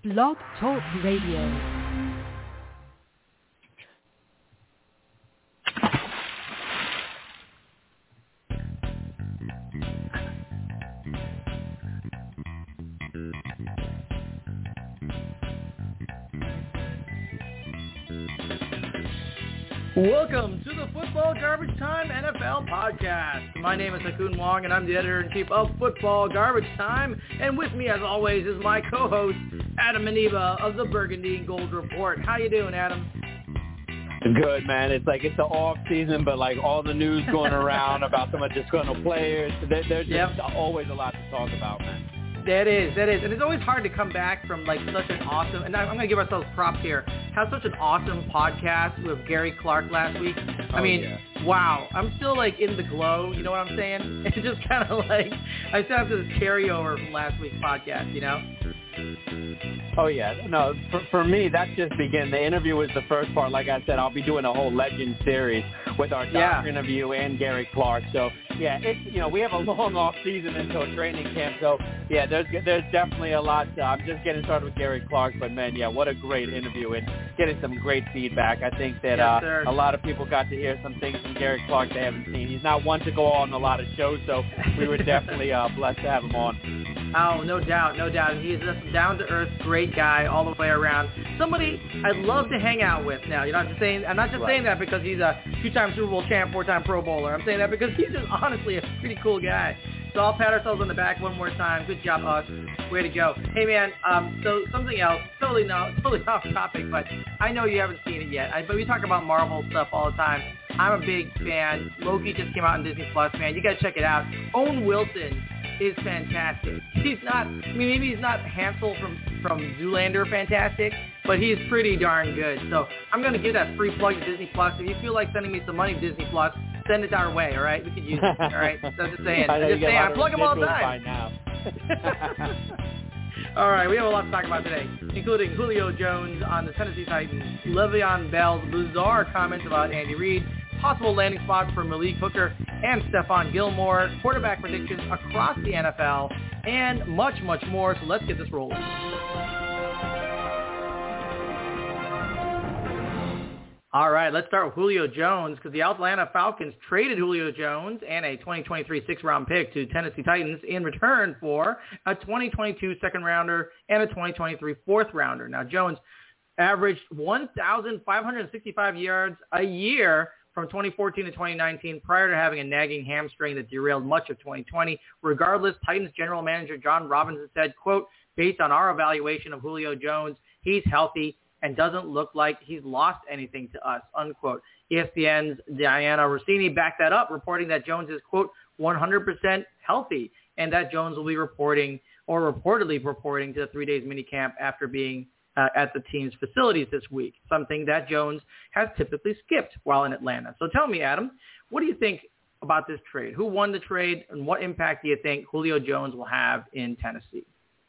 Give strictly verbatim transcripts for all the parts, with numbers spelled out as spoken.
Blog Talk Radio. Welcome to the Football Garbage Time N F L Podcast. My name is Hakun Wong, and I'm the editor-in-chief of Football Garbage Time. And with me, as always, is my co-host, Adam Maniba of the Burgundy Gold Report. How you doing, Adam? Good, man. It's like it's the off season, but like all the news going around about some of the disgruntled players. There, there's just yep. always a lot to talk about, man. That is, that is. And it's always hard to come back from like such an awesome, and I'm going to give ourselves props here, have such an awesome podcast with Gary Clark last week. I oh, mean, yeah. wow. I'm still like in the glow, you know what I'm saying? It's just kind of like, I still have this carryover from last week's podcast, you know? Oh, yeah. No, for, for me, that's just beginning. The interview was the first part. Like I said, I'll be doing a whole Legend series with our doctor yeah. interview and Gary Clark. So, yeah, it's, you know, we have a long off season until training camp. So, yeah, there's there's definitely a lot. Uh, I'm just getting started with Gary Clark. But, man, yeah, what a great interview and getting some great feedback. I think that yes, uh, a lot of people got to hear some things from Gary Clark they haven't seen. He's not one to go on a lot of shows, so we were definitely uh, blessed to have him on. Oh, no doubt, no doubt. He's just a down-to-earth, great guy all the way around. Somebody I'd love to hang out with now. You know, I'm just saying. I'm not just right. saying that because he's a two-time Super Bowl champ, four-time Pro Bowler. I'm saying that because he's just honestly a pretty cool guy. So I'll pat ourselves on the back one more time. Good job, us. Way to go. Hey, man, um, so something else, totally no, totally off topic, but I know you haven't seen it yet. I, but we talk about Marvel stuff all the time. I'm a big fan. Loki just came out on Disney Plus, man. You got to check it out. Owen Wilson is fantastic. He's not, I mean, maybe he's not Hansel from, from Zoolander fantastic, but he's pretty darn good. So I'm going to give that free plug to Disney Plus. If you feel like sending me some money to Disney Plus, send it our way, all right? We could use it, all right? So I'm just saying. I'm just saying. I plug them all the time. Now. All right, we have a lot to talk about today, including Julio Jones on the Tennessee Titans, Le'Veon Bell's bizarre comments about Andy Reid, possible landing spots for Malik Hooker and Stephon Gilmore, quarterback predictions across the N F L, and much, much more. So let's get this rolling. All right, let's start with Julio Jones because the Atlanta Falcons traded Julio Jones and a twenty twenty-three sixth-round pick to Tennessee Titans in return for a twenty twenty-two second-rounder and a twenty twenty-three fourth-rounder. Now, Jones averaged one thousand five hundred sixty-five yards a year from twenty fourteen to twenty nineteen prior to having a nagging hamstring that derailed much of twenty twenty. Regardless, Titans general manager John Robinson said, quote, based on our evaluation of Julio Jones, he's healthy and doesn't look like he's lost anything to us, unquote. E S P N's Diana Rossini backed that up, reporting that Jones is, quote, one hundred percent healthy, and that Jones will be reporting or reportedly reporting to the three days minicamp after being uh, at the team's facilities this week, something that Jones has typically skipped while in Atlanta. So tell me, Adam, what do you think about this trade? Who won the trade, and what impact do you think Julio Jones will have in Tennessee?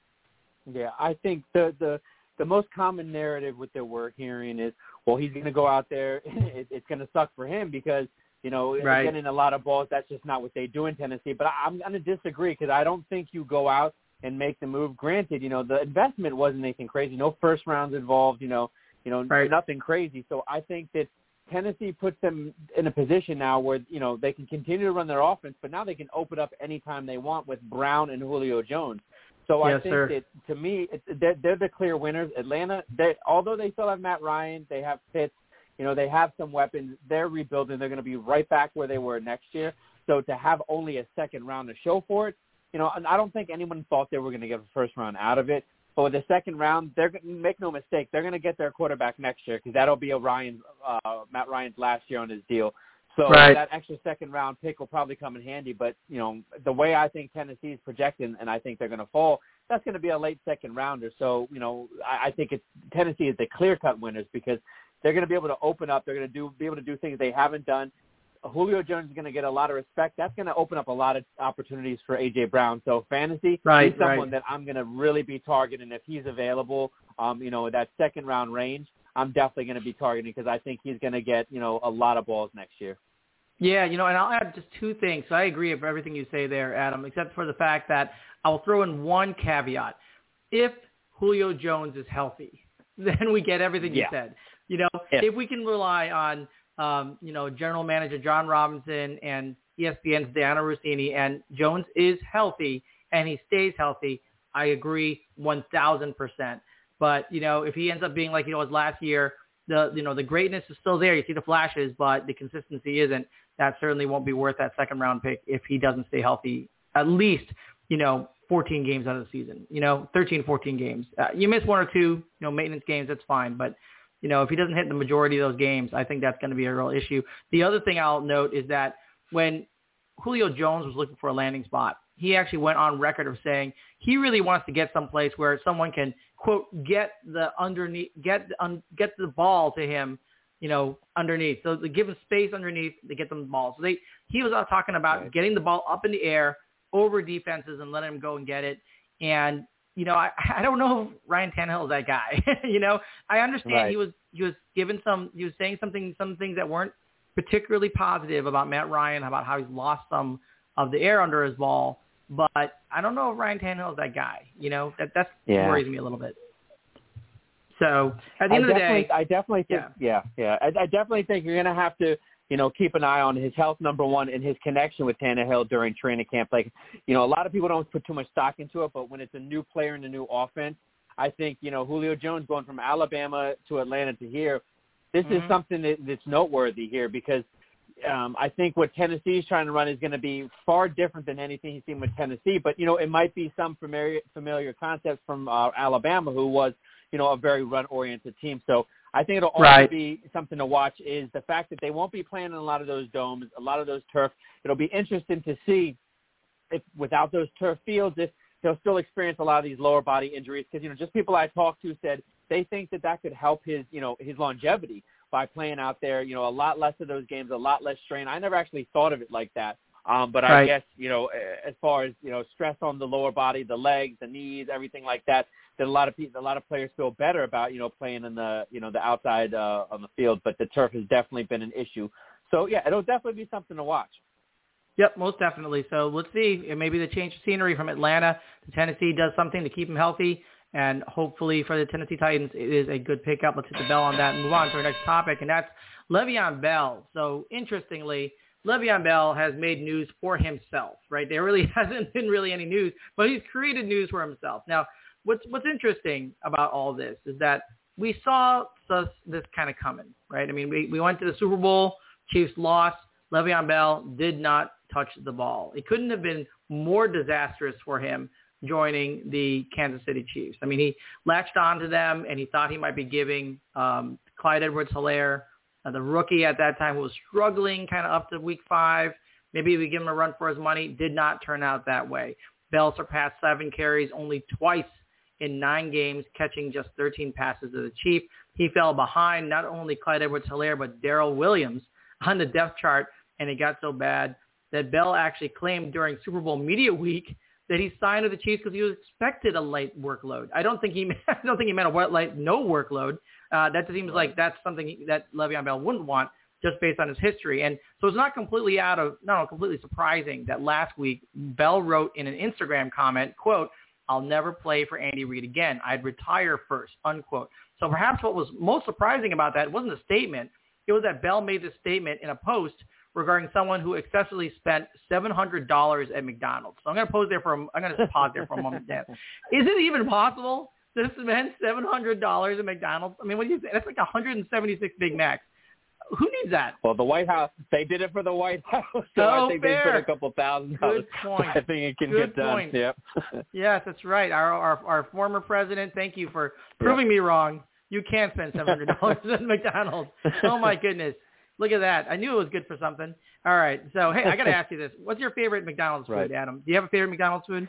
Yeah, I think the the – The most common narrative with that we're hearing is, well, he's going to go out there. It, it's going to suck for him because, you know, right. getting a lot of balls, that's just not what they do in Tennessee. But I'm going to disagree because I don't think you go out and make the move. Granted, you know, the investment wasn't anything crazy. No first rounds involved, you know, you know, right. nothing crazy. So I think that Tennessee puts them in a position now where, you know, they can continue to run their offense, but now they can open up anytime they want with Brown and Julio Jones. So yes, I think sir. that, to me, it, they're, they're the clear winners. Atlanta, they, although they still have Matt Ryan, they have Pitts, you know, they have some weapons. They're rebuilding. They're going to be right back where they were next year. So to have only a second round to show for it, you know, and I don't think anyone thought they were going to get a first round out of it. But with the second round, they're make no mistake, they're going to get their quarterback next year because that'll be a Ryan, uh, Matt Ryan's last year on his deal. So right. that extra second-round pick will probably come in handy. But, you know, the way I think Tennessee is projecting, and I think they're going to fall, that's going to be a late second-rounder. So, you know, I, I think it's Tennessee is the clear-cut winners because they're going to be able to open up. They're going to do be able to do things they haven't done. Julio Jones is going to get a lot of respect. That's going to open up a lot of opportunities for A J. Brown. So fantasy, right, he's someone right. that I'm going to really be targeting if he's available, um, you know, that second-round range. I'm definitely going to be targeting because I think he's going to get, you know, a lot of balls next year. Yeah, you know, and I'll add just two things. So I agree with everything you say there, Adam, except for the fact that I'll throw in one caveat. If Julio Jones is healthy, then we get everything yeah. you said. You know, yeah. if we can rely on, um, you know, General Manager John Robinson and E S P N's Diana Rossini, and Jones is healthy and he stays healthy, I agree one thousand percent. But, you know, if he ends up being like he was last year, the, you know, the greatness is still there. You see the flashes, but the consistency isn't. That certainly won't be worth that second round pick if he doesn't stay healthy at least, you know, fourteen games out of the season, you know, thirteen, fourteen games. Uh, you miss one or two, you know, maintenance games, that's fine. But, you know, if he doesn't hit the majority of those games, I think that's going to be a real issue. The other thing I'll note is that when Julio Jones was looking for a landing spot, he actually went on record of saying he really wants to get someplace where someone can, quote, get the underneath, get um, get the ball to him, you know, underneath. So they give him space underneath, they get them the ball. So they, he was out talking about right. getting the ball up in the air over defenses and letting him go and get it. And, you know, I, I don't know if Ryan Tannehill is that guy. you know, I understand right. he was he was given some, he was saying something, some things that weren't particularly positive about Matt Ryan, about how he's lost some of the air under his ball. But I don't know if Ryan Tannehill is that guy. You know, that that's yeah. worries me a little bit. So at the end I of the day, I definitely think, yeah, yeah, yeah. I, I definitely think you're going to have to, you know, keep an eye on his health, number one, and his connection with Tannehill during training camp. Like, you know, a lot of people don't put too much stock into it, but when it's a new player in a new offense, I think, you know, Julio Jones going from Alabama to Atlanta to here, this mm-hmm. is something that, that's noteworthy here because um, I think what Tennessee is trying to run is going to be far different than anything he's seen with Tennessee. But, you know, it might be some familiar, familiar concepts from uh, Alabama, who was, you know, a very run-oriented team. So I think it'll also right. be something to watch is the fact that they won't be playing in a lot of those domes, a lot of those turf. It'll be interesting to see if without those turf fields, if he'll still experience a lot of these lower body injuries. Because, you know, just people I talked to said they think that that could help his, you know, his longevity by playing out there, you know, a lot less of those games, a lot less strain. I never actually thought of it like that. Um, but right. I guess, you know, as far as, you know, stress on the lower body, the legs, the knees, everything like that, that a lot of people, a lot of players feel better about, you know, playing in the, you know, the outside uh, on the field. But the turf has definitely been an issue. So, yeah, it'll definitely be something to watch. Yep, most definitely. So let's see. Maybe the change of scenery from Atlanta to Tennessee does something to keep him healthy. And hopefully for the Tennessee Titans, it is a good pickup. Let's hit the bell on that and move on to our next topic, and that's Le'Veon Bell. So interestingly, Le'Veon Bell has made news for himself, right? There really hasn't been really any news, but he's created news for himself. Now, what's what's interesting about all this is that we saw this, this kind of coming, right? I mean, we, we went to the Super Bowl, Chiefs lost, Le'Veon Bell did not touch the ball. It couldn't have been more disastrous for him joining the Kansas City Chiefs. I mean, he latched on to them, and he thought he might be giving um, Clyde Edwards-Helaire, uh, the rookie at that time who was struggling kind of up to week five, maybe we give him a run for his money. Did not turn out that way. Bell surpassed seven carries only twice in nine games, catching just thirteen passes to the Chief. He fell behind not only Clyde Edwards-Helaire, but Darrell Williams on the depth chart, and it got so bad that Bell actually claimed during Super Bowl Media Week that he signed with the Chiefs because he was expected a light workload. I don't think he, I don't think he meant a wet light, no workload. Uh, that seems like that's something that Le'Veon Bell wouldn't want, just based on his history. And so it's not completely out of, no, completely surprising that last week Bell wrote in an Instagram comment, quote, "I'll never play for Andy Reid again. I'd retire first," unquote. So perhaps what was most surprising about that wasn't a statement. It was that Bell made this statement in a post regarding someone who excessively spent seven hundred dollars at McDonald's. So I'm going to pause there for a, I'm going to pause there for a moment, Dan. Is it even possible to spend seven hundred dollars at McDonald's? I mean, what do you say? That's like one hundred seventy-six Big Macs. Who needs that? Well, the White House, they did it for the White House, so oh, I think fair. they spent a couple thousand dollars. Good point. I think it can Good get done. Point. Yep. Yes, that's right. Our, our our former president, thank you for proving yep. me wrong. You can spend seven hundred dollars at McDonald's. Oh, my goodness. Look at that. I knew it was good for something. All right. So, hey, I got to ask you this. What's your favorite McDonald's food, right. Adam? Do you have a favorite McDonald's food?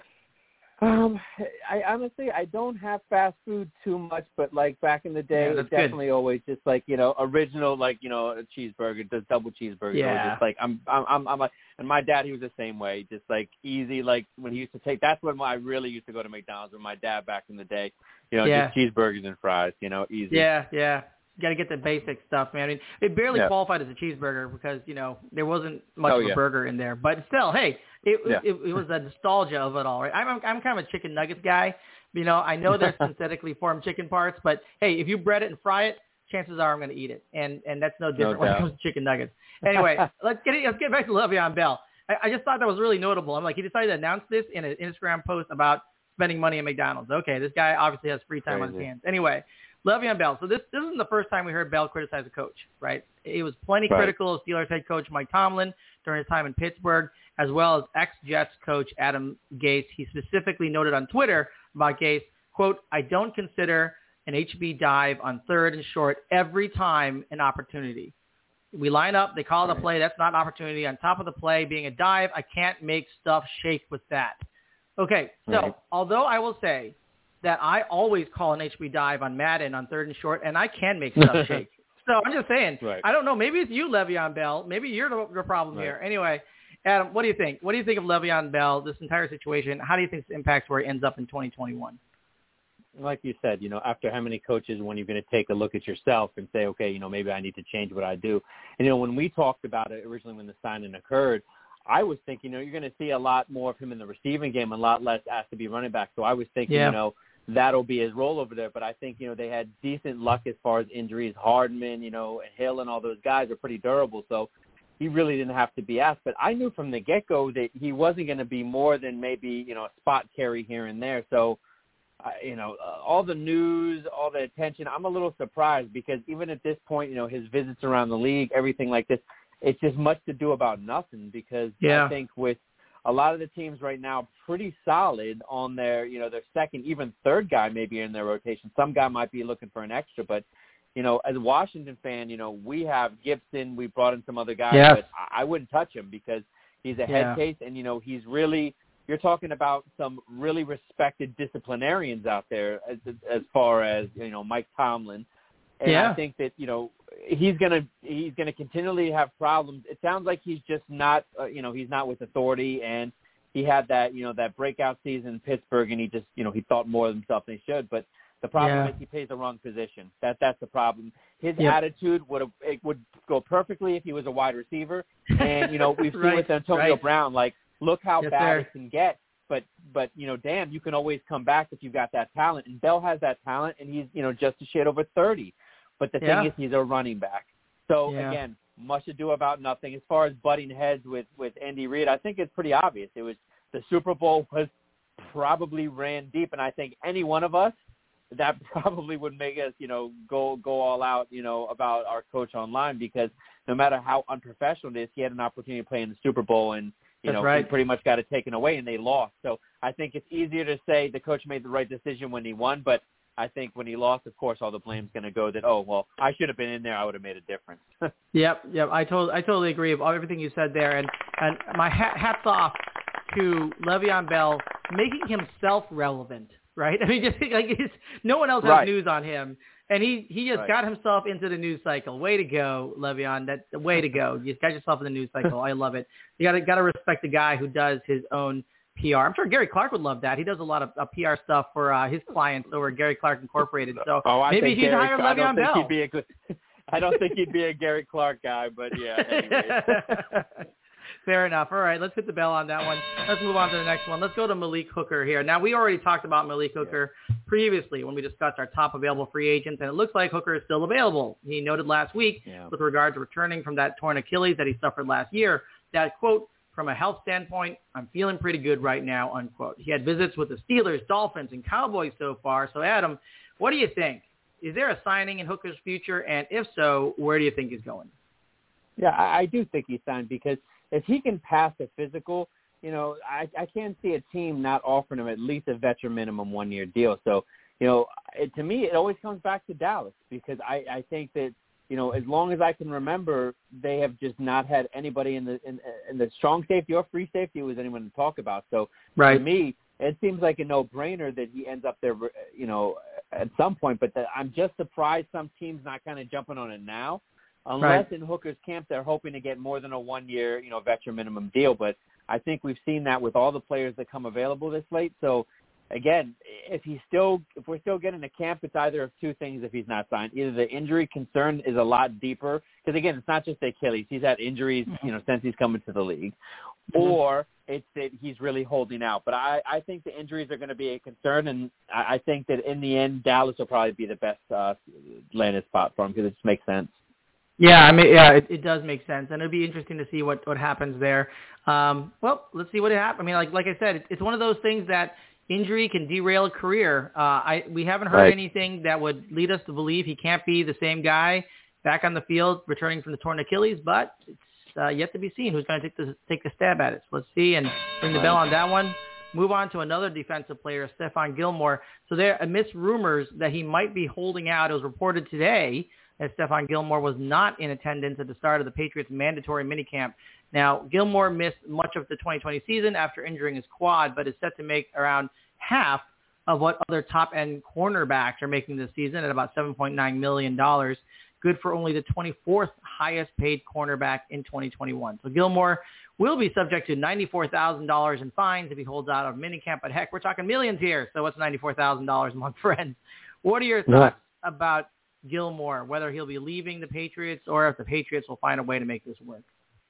Um, I honestly, I don't have fast food too much, but like back in the day, yeah, it's definitely good. Always just like, you know, original, like, you know, a cheeseburger, just double cheeseburger. Yeah. Just like, I'm, I'm, I'm, I'm like, and my dad, he was the same way, just like easy, like when he used to take, that's when I really used to go to McDonald's with my dad back in the day, you know, yeah. just cheeseburgers and fries, you know, easy. Yeah, yeah. You got to get the basic stuff, man. I mean, it barely yeah. qualified as a cheeseburger because, you know, there wasn't much oh, of a yeah. burger in there. But still, hey, it, yeah. it, it was the nostalgia of it all, right? I'm, I'm kind of a chicken nuggets guy, You know, I know they're synthetically formed chicken parts, but hey, if you bread it and fry it, chances are I'm going to eat it. And and that's no different No when it doubt. comes to chicken nuggets. Anyway, let's get let's get back to Le'Veon Bell. I, I just thought that was really notable. I'm like, he decided to announce this in an Instagram post about spending money at McDonald's. Okay, this guy obviously has free time Crazy. on his hands. Anyway, Le'Veon Bell. So this this isn't the first time we heard Bell criticize a coach, right? He was plenty Right. critical of Steelers head coach Mike Tomlin during his time in Pittsburgh, as well as ex-Jets coach Adam Gase. He specifically noted on Twitter about Gase, quote, I don't consider an H B dive on third and short every time an opportunity. We line up, they call it a play, that's not an opportunity. On top of the play being a dive, I can't make stuff shake with that. Okay, so Right. although I will say that I always call an H B dive on Madden on third and short, and I can make stuff shake. So I'm just saying, Right. I don't know, maybe it's you, Le'Veon Bell. Maybe you're the, the problem Right. here. Anyway, Adam, what do you think? What do you think of Le'Veon Bell, this entire situation? How do you think this impacts where he ends up in twenty twenty-one? Like you said, you know, after how many coaches, when you're going to take a look at yourself and say, okay, you know, maybe I need to change what I do. And, you know, when we talked about it originally when the signing occurred, I was thinking, you know, you're going to see a lot more of him in the receiving game, a lot less asked to be running back. So I was thinking, Yeah. you know, that'll be his role over there. But I think, you know, they had decent luck as far as injuries. Hardman, you know, Hill and all those guys are pretty durable. So he really didn't have to be asked. But I knew from the get-go that he wasn't going to be more than maybe, you know, a spot carry here and there. So, uh, you know, uh, all the news, all the attention, I'm a little surprised because even at this point, you know, his visits around the league, everything like this, it's just much to do about nothing because Yeah. I think with a lot of the teams right now pretty solid on their, you know, their second, even third guy maybe in their rotation. Some guy might be looking for an extra, but, you know, as a Washington fan, you know, we have Gibson, we brought in some other guys, Yeah. but I I wouldn't touch him because he's a Yeah. head case and, you know, he's really, you're talking about some really respected disciplinarians out there as as far as, you know, Mike Tomlin. And Yeah. I think that, you know, he's going to he's going to continually have problems. It sounds like he's just not, uh, you know, he's not with authority. And he had that, you know, that breakout season in Pittsburgh, and he just, you know, he thought more of himself than he should. But the problem Yeah. is he plays the wrong position. That That's the problem. His Yep. attitude would have, it would go perfectly if he was a wide receiver. And, you know, we've seen Right, with Antonio right. Brown, like, look how Yes, bad sir. it can get. But, but you know, damn, you can always come back if you've got that talent. And Bell has that talent, and he's, you know, just a shade over thirty. But the Yeah. thing is, he's a running back. So, Yeah. again, much ado about nothing. As far as butting heads with, with Andy Reid, I think it's pretty obvious. It was the Super Bowl was probably ran deep, and I think any one of us, that probably would make us, you know, go go all out, you know, about our coach online because no matter how unprofessional it is, he had an opportunity to play in the Super Bowl, and, you That's know, right. he pretty much got it taken away, and they lost. So I think it's easier to say the coach made the right decision when he won, but I think when he lost, of course, all the blame's going to go that, oh, well, I should have been in there. I would have made a difference. Yep, yep. I totally, I totally agree with everything you said there, and and my hat, hats off to Le'Veon Bell making himself relevant, right? I mean, just like he's, no one else has Right. news on him, and he he just Right. got himself into the news cycle. Way to go, Le'Veon! That way to go. You just got yourself in the news cycle. I love it. You got to got to respect the guy who does his own P R. I'm sure Gary Clark would love that. He does a lot of uh, P R stuff for uh, his clients over at Gary Clark Incorporated. So oh, I maybe think he'd Gary, hire I don't Le'Veon think Bell. he'd be a good. I don't think he'd be a Gary Clark guy, but yeah. Anyways. Fair enough. All right, let's hit the bell on that one. Let's move on to the next one. Let's go to Malik Hooker here. Now, we already talked about Malik Hooker previously when we discussed our top available free agents, and it looks like Hooker is still available. He noted last week Yeah. with regard to returning from that torn Achilles that he suffered last year that, quote, from a health standpoint, I'm feeling pretty good right now, unquote. He had visits with the Steelers, Dolphins, and Cowboys so far. So, Adam, what do you think? Is there a signing in Hooker's future? And if so, where do you think he's going? Yeah, I, I do think he's signed because if he can pass the physical, you know, I, I can't see a team not offering him at least a veteran minimum one-year deal. So, you know, it, to me, it always comes back to Dallas because I, I think that, you know, as long as I can remember, they have just not had anybody in the in, in the strong safety or free safety was anyone to talk about. So Right. to me, it seems like a no-brainer that he ends up there, you know, at some point. But the, I'm just surprised some teams not kind of jumping on it now. Unless Right. in Hooker's camp they're hoping to get more than a one-year, you know, veteran minimum deal. But I think we've seen that with all the players that come available this late. So, again, if he's still, if we're still getting to camp, it's either of two things if he's not signed. Either the injury concern is a lot deeper, because again, it's not just the Achilles. He's had injuries, you know, since he's coming to the league. Mm-hmm. Or it's that he's really holding out. But I, I think the injuries are going to be a concern, and I, I think that in the end, Dallas will probably be the best uh, landing spot for him, because it just makes sense. Yeah, I mean, yeah, it, it does make sense, and it'll be interesting to see what, what happens there. Um, well, let's see what happens. I mean, like like I said, it, it's one of those things that injury can derail a career. Uh, I we haven't heard right. anything that would lead us to believe he can't be the same guy back on the field returning from the torn Achilles, but it's uh, yet to be seen who's going to take the take the stab at it. So let's see and ring the bell on that one. Move on to another defensive player, Stephon Gilmore. So there, amidst rumors that he might be holding out, it was reported today as Stephon Gilmore was not in attendance at the start of the Patriots' mandatory minicamp. Now, Gilmore missed much of the twenty twenty season after injuring his quad, but is set to make around half of what other top-end cornerbacks are making this season at about seven point nine million dollars, good for only the twenty-fourth highest-paid cornerback in twenty twenty-one. So Gilmore will be subject to ninety-four thousand dollars in fines if he holds out of minicamp, but heck, we're talking millions here, so what's ninety-four thousand dollars a month, friends? What are your thoughts no. about Gilmore, whether he'll be leaving the Patriots or if the Patriots will find a way to make this work?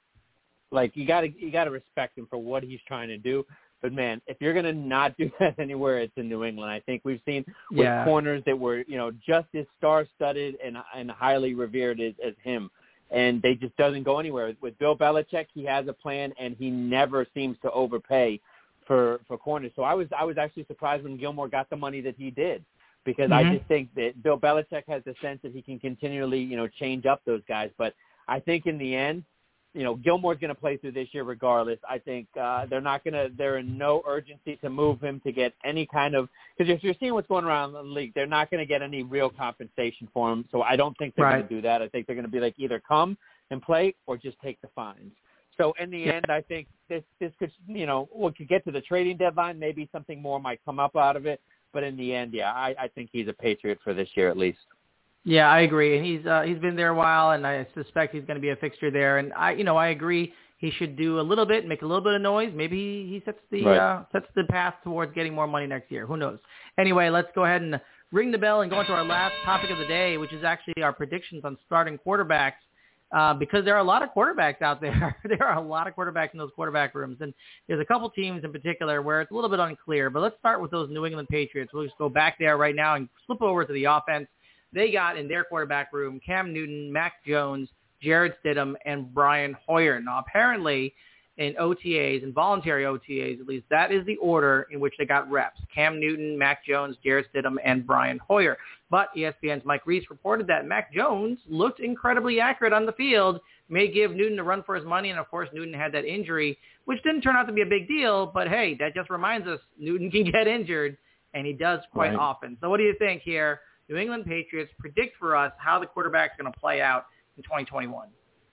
Like, you got to you got to respect him for what he's trying to do. But, man, if you're going to not do that anywhere, it's in New England. I think we've seen with yeah. corners that were, you know, just as star-studded and, and highly revered as, as him, and they just doesn't go anywhere. With Bill Belichick, he has a plan, and he never seems to overpay for, for corners. So I was I was actually surprised when Gilmore got the money that he did, because mm-hmm. I just think that Bill Belichick has the sense that he can continually, you know, change up those guys. But I think in the end, you know, Gilmore's going to play through this year regardless. I think uh, they're not going to – they're in no urgency to move him to get any kind of – because if you're seeing what's going around in the league, they're not going to get any real compensation for him. So I don't think they're right. going to do that. I think they're going to be like either come and play or just take the fines. So in the yeah. end, I think this this could – you know, we could get to the trading deadline. Maybe something more might come up out of it. But in the end, yeah, I, I think he's a Patriot for this year at least. Yeah, I agree, and he's uh, he's been there a while, and I suspect he's going to be a fixture there. And I, you know, I agree he should do a little bit, make a little bit of noise. Maybe he, he sets the right. uh, sets the path towards getting more money next year. Who knows? Anyway, let's go ahead and ring the bell and go into our last topic of the day, which is actually our predictions on starting quarterbacks. Uh, because there are a lot of quarterbacks out there. There are a lot of quarterbacks in those quarterback rooms, and there's a couple teams in particular where it's a little bit unclear. But let's start with those New England Patriots. We'll just go back there right now and flip over to the offense. They got in their quarterback room Cam Newton, Mac Jones, Jared Stidham, and Brian Hoyer. Now, apparently, in O T As, in voluntary O T As at least, that is the order in which they got reps. Cam Newton, Mac Jones, Jared Stidham, and Brian Hoyer. But E S P N's Mike Reese reported that Mac Jones looked incredibly accurate on the field, may give Newton a run for his money, and, of course, Newton had that injury, which didn't turn out to be a big deal. But, hey, that just reminds us Newton can get injured, and he does quite right. often. So what do you think here? New England Patriots, predict for us how the quarterback's going to play out in twenty twenty-one.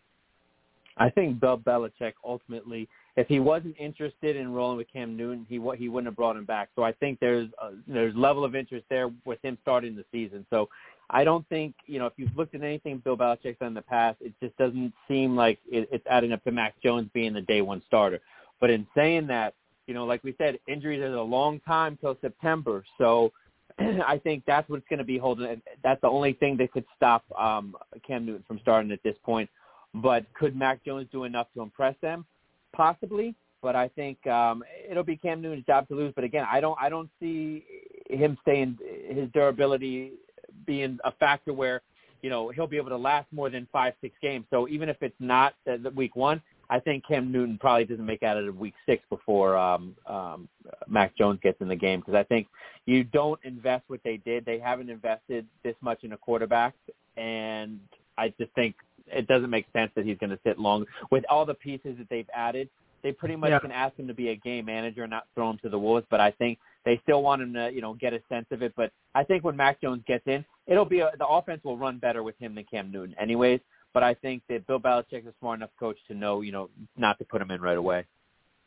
I think Bill Belichick ultimately, if he wasn't interested in rolling with Cam Newton, he he wouldn't have brought him back. So I think there's a, there's level of interest there with him starting the season. So I don't think, you know, if you've looked at anything Bill Belichick's done in the past, it just doesn't seem like it, it's adding up to Mac Jones being the day one starter. But in saying that, you know, like we said, injuries is a long time till September. So I think that's what's going to be holding. That's the only thing that could stop um, Cam Newton from starting at this point. But could Mac Jones do enough to impress them? Possibly. But I think um, it'll be Cam Newton's job to lose. But again, I don't. I don't see him staying, his durability being a factor where, you know, he'll be able to last more than five, six games. So even if it's not uh, week one, I think Cam Newton probably doesn't make out of week six before um, um, Mac Jones gets in the game, because I think you don't invest what they did. They haven't invested this much in a quarterback, and I just think it doesn't make sense that he's going to sit long. With all the pieces that they've added, they pretty much yeah. can ask him to be a game manager and not throw him to the wolves, but I think they still want him to, you know, get a sense of it. But I think when Mac Jones gets in, it'll be a, the offense will run better with him than Cam Newton anyways. But I think that Bill Belichick is a smart enough coach to know, you know, not to put him in right away.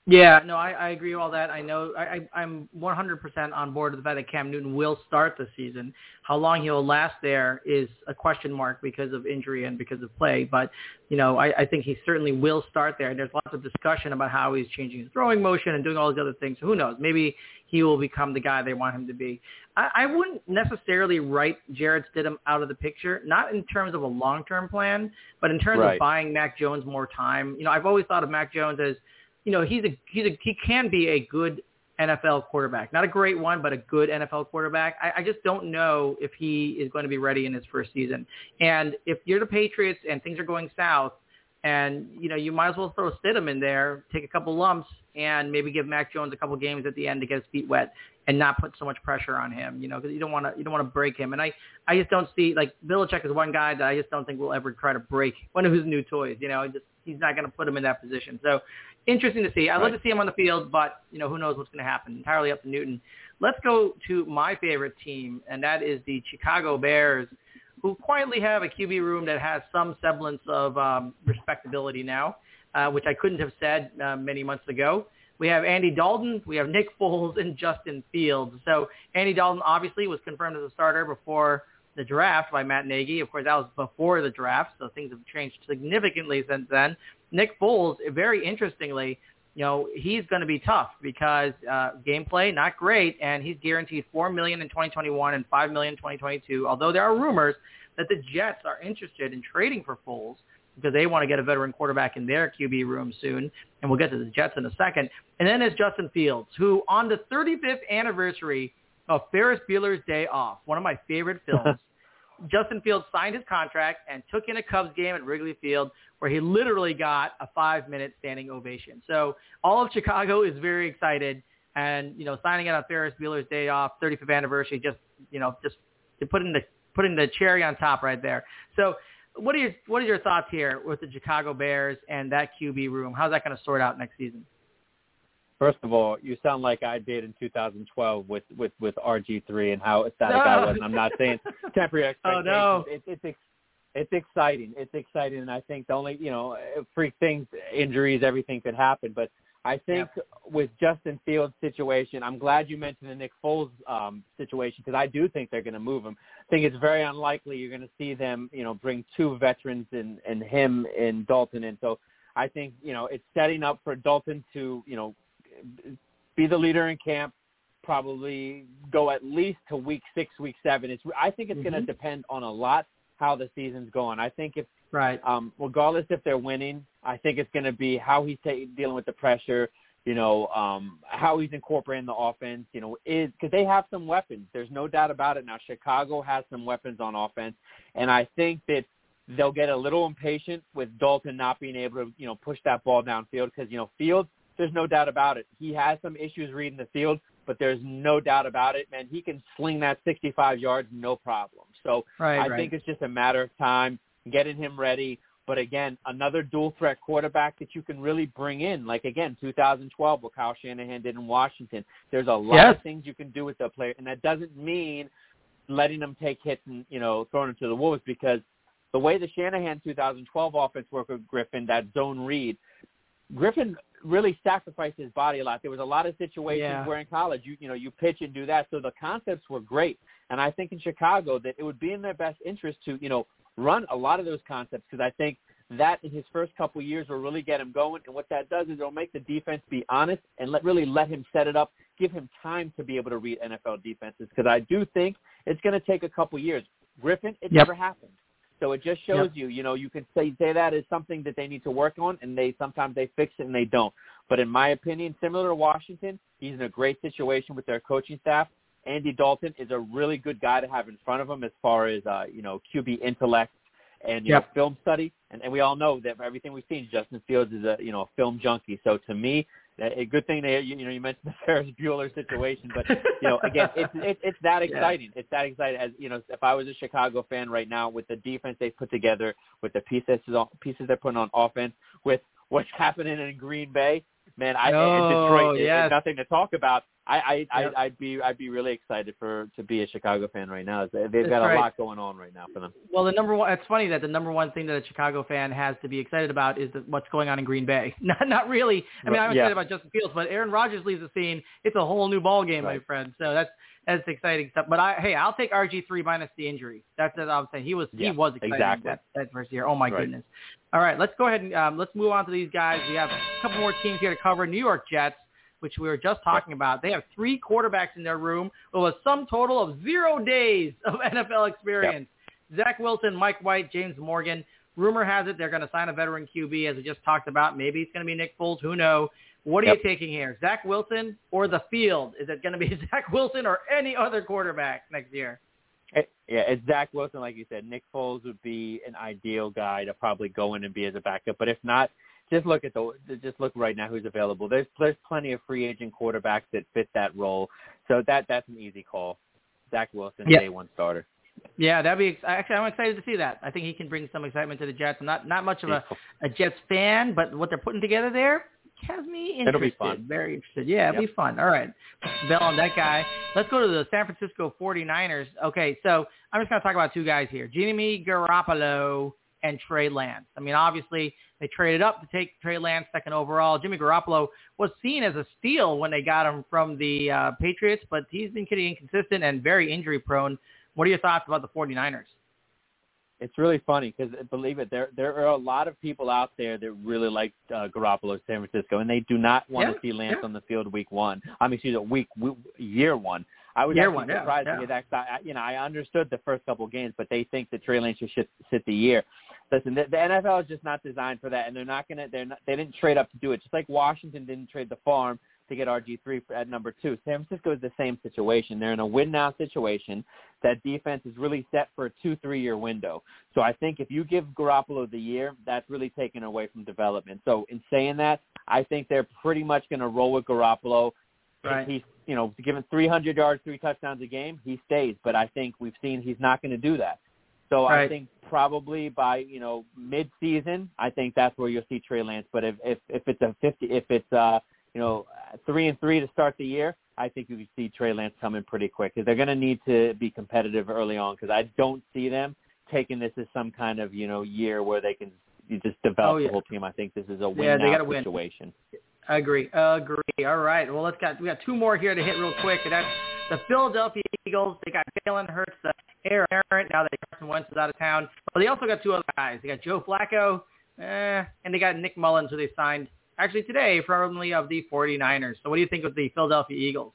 Yeah, no, I, I agree with all that. I know I, I, I'm one hundred percent on board with the fact that Cam Newton will start the season. How long he'll last there is a question mark because of injury and because of play. But, you know, I, I think he certainly will start there. And there's lots of discussion about how he's changing his throwing motion and doing all these other things. So who knows? Maybe he will become the guy they want him to be. I, I wouldn't necessarily write Jarrett Stidham out of the picture, not in terms of a long-term plan, but in terms right. of buying Mac Jones more time. You know, I've always thought of Mac Jones as, you know, he's a he's a he can be a good N F L quarterback. Not a great one, but a good N F L quarterback. I, I just don't know if he is going to be ready in his first season. And if you're the Patriots and things are going south, and you know, you might as well throw Stidham in there, take a couple lumps, and maybe give Mac Jones a couple games at the end to get his feet wet and not put so much pressure on him. You know, because you don't want to you don't want to break him. And I I just don't see, like, Belichick is one guy that I just don't think will ever try to break one of his new toys. You know, just he's not going to put him in that position. So. Interesting to see. I'd love to see him on the field, but, you know, who knows what's going to happen. Entirely up to Newton. Let's go to my favorite team, and that is the Chicago Bears, who quietly have a Q B room that has some semblance of um, respectability now, uh, which I couldn't have said uh, many months ago. We have Andy Dalton, we have Nick Foles, and Justin Fields. So Andy Dalton obviously was confirmed as a starter before the draft by Matt Nagy. Of course, that was before the draft, so things have changed significantly since then. Nick Foles, very interestingly, you know, he's going to be tough because uh, gameplay, not great, and he's guaranteed four million dollars in twenty twenty-one and five million dollars in twenty twenty-two, although there are rumors that the Jets are interested in trading for Foles because they want to get a veteran quarterback in their Q B room soon, and we'll get to the Jets in a second. And then there's Justin Fields, who on the thirty-fifth anniversary of Ferris Bueller's Day Off, one of my favorite films, Justin Fields signed his contract and took in a Cubs game at Wrigley Field where he literally got a five-minute standing ovation. So all of Chicago is very excited, and, you know, signing it on Ferris Bueller's Day Off, thirty-fifth anniversary, just, you know, just to put in the putting the cherry on top right there. So what are your what are your thoughts here with the Chicago Bears and that Q B room? How's that going to sort out next season? First of all, you sound like I did in two thousand twelve with, with, with R G three and how ecstatic no. I was. And I'm not saying temporary expectations. Oh, no. It, it's it's exciting. It's exciting, and I think the only, you know, freak things, injuries, everything could happen. But I think yep. with Justin Fields' situation, I'm glad you mentioned the Nick Foles um, situation because I do think they're going to move him. I think it's very unlikely you're going to see them, you know, bring two veterans and and him and Dalton in. So I think, you know, it's setting up for Dalton to, you know, be the leader in camp, probably go at least to week six, week seven. It's I think it's mm-hmm. going to depend on a lot how the season's going. I think if right, um, regardless if they're winning, I think it's going to be how he's ta- dealing with the pressure. You know, um, how he's incorporating the offense. You know, is because they have some weapons. There's no doubt about it. Now Chicago has some weapons on offense, and I think that they'll get a little impatient with Dalton not being able to, you know, push that ball downfield because, you know, Fields. There's no doubt about it. He has some issues reading the field, but there's no doubt about it, man. He can sling that sixty-five yards, no problem. So right, I right. think it's just a matter of time, getting him ready. But, again, another dual-threat quarterback that you can really bring in. Like, again, two thousand twelve, what Kyle Shanahan did in Washington. There's a lot yes. of things you can do with the player, and that doesn't mean letting them take hits and, you know, throwing them to the wolves because the way the Shanahan two thousand twelve offense worked with Griffin, that zone read, Griffin – really sacrificed his body a lot. There was a lot of situations yeah. where in college, you you know, you pitch and do that. So the concepts were great. And I think in Chicago that it would be in their best interest to, you know, run a lot of those concepts because I think that in his first couple of years will really get him going. And what that does is it'll make the defense be honest and let really let him set it up, give him time to be able to read N F L defenses because I do think it's going to take a couple of years. Griffin, it yep. never happened. So it just shows yep. you, you know, you can say, say that is something that they need to work on, and they sometimes they fix it and they don't. But in my opinion, similar to Washington, he's in a great situation with their coaching staff. Andy Dalton is a really good guy to have in front of him as far as, uh, you know, Q B intellect and, you yep. know, film study. And, and we all know that everything we've seen, Justin Fields is a, you know, a film junkie. So to me, a good thing that, you know, you mentioned the Ferris Bueller situation, but, you know, again, it's it's, it's that exciting. Yeah. It's that exciting. As, you know, if I was a Chicago fan right now with the defense they've put together, with the pieces, pieces they're putting on offense, with what's happening in Green Bay, man, I oh, in Detroit, yes. it, nothing to talk about. I, I, yep. I, I'd be, I'd be really excited for to be a Chicago fan right now. They've That's got a right. lot going on right now for them. Well, the number one, it's funny that the number one thing that a Chicago fan has to be excited about is that what's going on in Green Bay. Not, not really. I mean, I'm excited yeah. about Justin Fields, but Aaron Rodgers leaves the scene. It's a whole new ball game, right. my friend. So that's, that's exciting stuff. But I, hey, I'll take R G three minus the injury. That's what I'm saying. He was, yeah, he was exciting exactly. that, that first year. Oh my right. goodness. All right, let's go ahead and um, let's move on to these guys. We have a couple more teams here to cover. New York Jets, which we were just talking yep. about. They have three quarterbacks in their room with a sum total of zero days of N F L experience. Yep. Zach Wilson, Mike White, James Morgan. Rumor has it they're going to sign a veteran Q B, as we just talked about. Maybe it's going to be Nick Foles. Who knows? What are yep. you taking here, Zach Wilson or the field? Is it going to be Zach Wilson or any other quarterback next year? It, yeah, it's Zach Wilson, like you said. Nick Foles would be an ideal guy to probably go in and be as a backup. But if not, just look at the just look right now who's available. There's there's plenty of free agent quarterbacks that fit that role. So that that's an easy call. Zach Wilson, yep. day one starter. Yeah, that'd be actually. I'm excited to see that. I think he can bring some excitement to the Jets. I'm not not much of a, a Jets fan, but what they're putting together there has me interested. It'll be fun. Very interested. Yeah, it'll yep. be fun. All right. Bell on that guy. Let's go to the San Francisco forty-niners. Okay, so I'm just going to talk about two guys here. Jimmy Garoppolo and Trey Lance. I mean, obviously, they traded up to take Trey Lance second overall. Jimmy Garoppolo was seen as a steal when they got him from the uh, Patriots, but he's been getting inconsistent and very injury-prone. What are your thoughts about the forty-niners? It's really funny because, believe it, there there are a lot of people out there that really like uh, Garoppolo, San Francisco, and they do not want yeah, to see Lance yeah. on the field week one. I mean, excuse me, week, week year one. I was year actually one, surprised yeah, to yeah. get that. I, you know, I understood the first couple of games, but they think that Trey Lance should sit, sit the year. Listen, the, the N F L is just not designed for that, and they're not gonna. They're not. They didn't trade up to do it. Just like Washington didn't trade the farm to get R G three at number two. San Francisco is the same situation. They're in a win-now situation. That defense is really set for a two, three-year window. So I think if you give Garoppolo the year, that's really taken away from development. So in saying that, I think they're pretty much going to roll with Garoppolo. Right. If he's, you know, given three hundred yards, three touchdowns a game, he stays. But I think we've seen he's not going to do that. So right. I think probably by, you know, mid-season, I think that's where you'll see Trey Lance. But if if, if it's a fifty, if it's uh you know, three and three to start the year, I think you can see Trey Lance coming pretty quick because they're going to need to be competitive early on because I don't see them taking this as some kind of, you know, year where they can you just develop oh, yeah. the whole team. I think this is a yeah, win-now situation. Win. Agree. Agree. All right. Well, let's got we got two more here to hit real quick, and that's the Philadelphia Eagles. They got Jalen Hurts, the heir apparent. Now that Carson Wentz is out of town, but they also got two other guys. They got Joe Flacco, eh, and they got Nick Mullins, who they signed actually today, formerly of the forty-niners. So what do you think of the Philadelphia Eagles?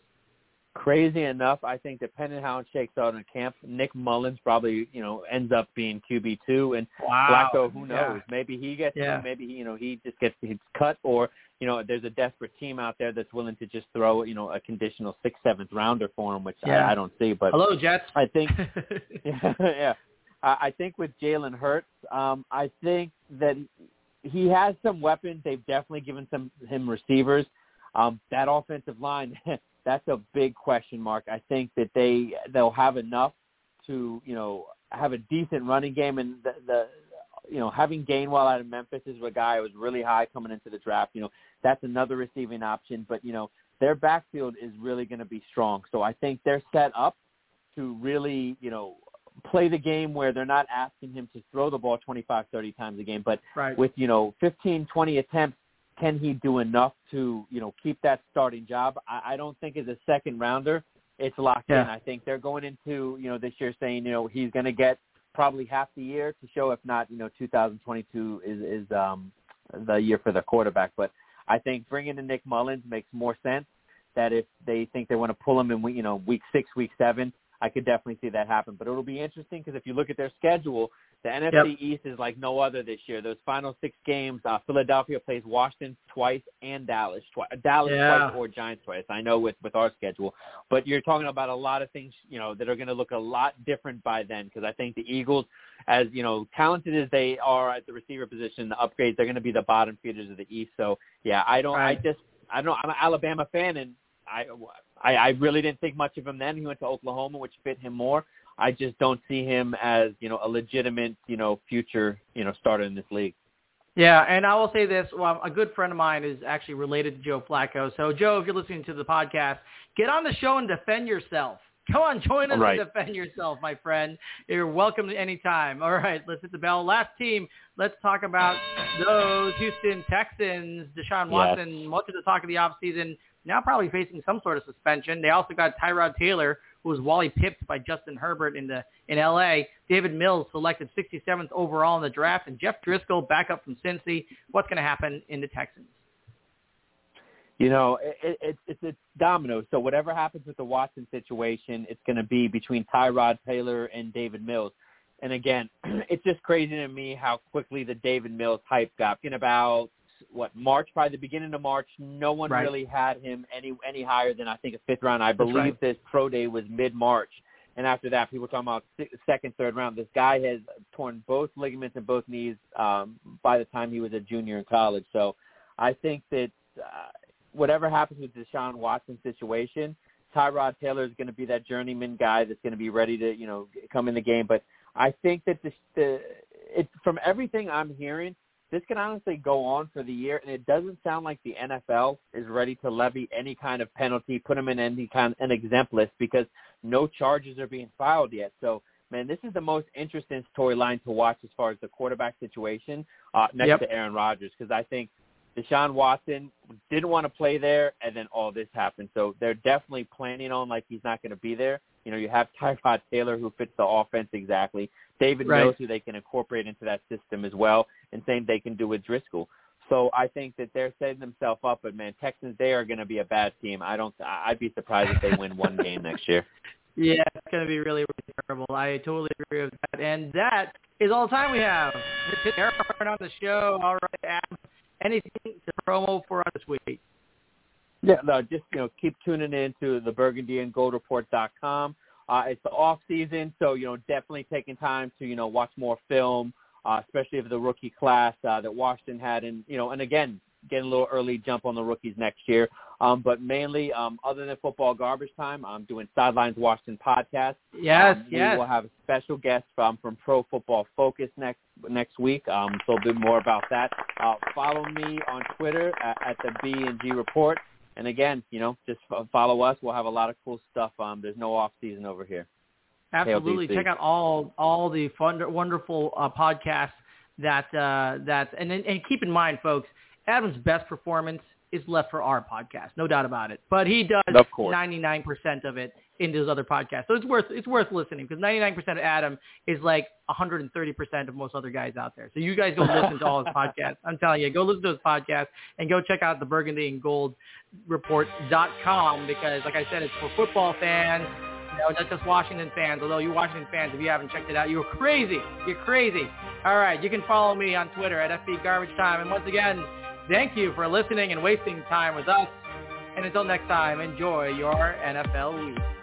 Crazy enough, I think depending how it shakes out in camp, Nick Mullins probably, you know, ends up being Q B two, and wow. Flacco, who knows? Yeah. Maybe he gets, yeah. maybe he, you know, he just gets his cut, or you know, there's a desperate team out there that's willing to just throw, you know, a conditional sixth, seventh rounder for him, which yeah. I, I don't see. But hello, Jets. I think, yeah, yeah, I think with Jalen Hurts, um, I think that he has some weapons. They've definitely given some him receivers. Um, that offensive line. That's a big question mark. I think that they they'll have enough to, you know, have a decent running game, and the, the you know, having Gainwell out of Memphis is a guy who was really high coming into the draft. You know, that's another receiving option, but you know, their backfield is really going to be strong. So I think they're set up to really, you know, play the game where they're not asking him to throw the ball twenty-five, thirty times a game, but right. with, you know, fifteen, twenty attempts, can he do enough to, you know, keep that starting job? I, I don't think as a second rounder, it's locked yeah. in. I think they're going into, you know, this year saying, you know, he's going to get probably half the year to show, if not, you know, two thousand twenty-two is, is um, the year for the quarterback. But I think bringing in Nick Mullins makes more sense. That if they think they want to pull him in, you know, week six, week seven, I could definitely see that happen. But it'll be interesting because if you look at their schedule, the N F C yep. East is like no other this year. Those final six games, uh, Philadelphia plays Washington twice and Dallas twice. Dallas yeah. twice or Giants twice. I know with, with our schedule. But you're talking about a lot of things, you know, that are going to look a lot different by then because I think the Eagles, as, you know, talented as they are at the receiver position, the upgrades, they're going to be the bottom feeders of the East. So, yeah, I don't right. – I just – I don't know. I'm an Alabama fan, and I, I I really didn't think much of him then. He went to Oklahoma, which fit him more. I just don't see him as, you know, a legitimate, you know, future, you know, starter in this league. Yeah, and I will say this. Well, a good friend of mine is actually related to Joe Flacco. So, Joe, if you're listening to the podcast, get on the show and defend yourself. Come on, join us right. and defend yourself, my friend. You're welcome anytime. All right, let's hit the bell. Last team, let's talk about those Houston Texans. Deshaun Watson, yes. much of the talk of the offseason, now probably facing some sort of suspension. They also got Tyrod Taylor, who was Wally pipped by Justin Herbert in the in L A. David Mills selected sixty-seventh overall in the draft, and Jeff Driscoll back up from Cincy. What's going to happen in the Texans? You know, it, it, it's it's dominoes. So whatever happens with the Watson situation, it's going to be between Tyrod Taylor and David Mills. And again, it's just crazy to me how quickly the David Mills hype got. In about, what, March, by the beginning of March, no one right. really had him any any higher than, I think, a fifth round. I believe right. this pro day was mid-March. And after that, people were talking about second, third round. This guy has torn both ligaments in both knees um, by the time he was a junior in college. So I think that uh, whatever happens with Deshaun Watson's situation, Tyrod Taylor is going to be that journeyman guy that's going to be ready to, you know, come in the game. But I think that the, the it, from everything I'm hearing, this can honestly go on for the year, and it doesn't sound like the N F L is ready to levy any kind of penalty, put him in any kind of an exempt list, because no charges are being filed yet. So, man, this is the most interesting storyline to watch as far as the quarterback situation uh, next yep. to Aaron Rodgers, because I think Deshaun Watson didn't want to play there, and then all this happened. So they're definitely planning on like he's not going to be there. You know, you have Tyrod Taylor, who fits the offense exactly. David right. Mills, who they can incorporate into that system as well, and same they can do with Driscoll. So I think that they're setting themselves up. But, man, Texans, they are going to be a bad team. I don't. I'd be surprised if they win one game next year. Yeah, it's going to be really, really terrible. I totally agree with that. And that is all the time we have. Let's hit Aaron on the show. All right, Adam, anything to promo for us this week? Yeah, no, just, you know, keep tuning in to the burgundy and gold report dot com. Uh, it's the off season, so, you know, definitely taking time to, you know, watch more film, uh, especially of the rookie class uh, that Washington had. And, you know, and again, getting a little early jump on the rookies next year. Um, but mainly, um, other than football garbage time, I'm doing Sidelines Washington podcast. Yes, um, yes. We will have a special guest from, from Pro Football Focus next next week, um, so a bit more about that. Uh, follow me on Twitter at, at the B and G Report. And again, you know, just follow us. We'll have a lot of cool stuff. Um, there's no off season over here. Absolutely. Check out all all the fun, wonderful uh, podcasts that uh, that and and keep in mind, folks, Adam's best performance is left for our podcast, no doubt about it. But he does ninety-nine percent of it in those other podcasts, so it's worth it's worth listening, because ninety-nine percent of Adam is like one hundred thirty percent of most other guys out there. So you guys go listen to all his podcasts. I'm telling you, go listen to his podcast and go check out the burgundy and gold report dot com, because, like I said, it's for football fans. You know, not just Washington fans, although you Washington fans, if you haven't checked it out, you're crazy. You're crazy. All right, you can follow me on Twitter at F B Garbage Time. And once again, thank you for listening and wasting time with us. And until next time, enjoy your N F L week.